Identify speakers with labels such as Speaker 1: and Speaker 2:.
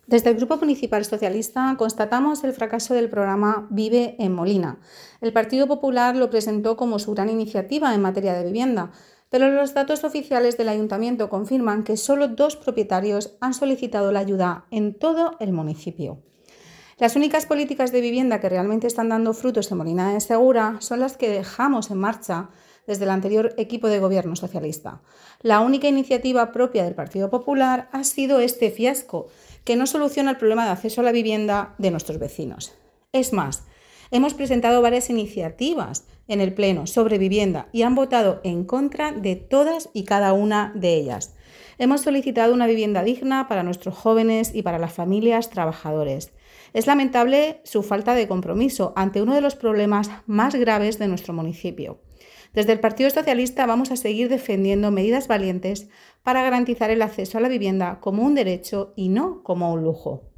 Speaker 1: Desde el Grupo Municipal Socialista constatamos el fracaso del programa Vive en Molina. El Partido Popular lo presentó como su gran iniciativa en materia de vivienda, pero los datos oficiales del Ayuntamiento confirman que solo 2 propietarios han solicitado la ayuda en todo el municipio. Las únicas políticas de vivienda que realmente están dando frutos en Molina de Segura son las que dejamos en marcha desde el anterior equipo de gobierno socialista. La única iniciativa propia del Partido Popular ha sido este fiasco, que no soluciona el problema de acceso a la vivienda de nuestros vecinos. Es más, hemos presentado varias iniciativas en el Pleno sobre vivienda y han votado en contra de todas y cada una de ellas. Hemos solicitado una vivienda digna para nuestros jóvenes y para las familias trabajadores. Es lamentable su falta de compromiso ante uno de los problemas más graves de nuestro municipio. Desde el Partido Socialista vamos a seguir defendiendo medidas valientes para garantizar el acceso a la vivienda como un derecho y no como un lujo.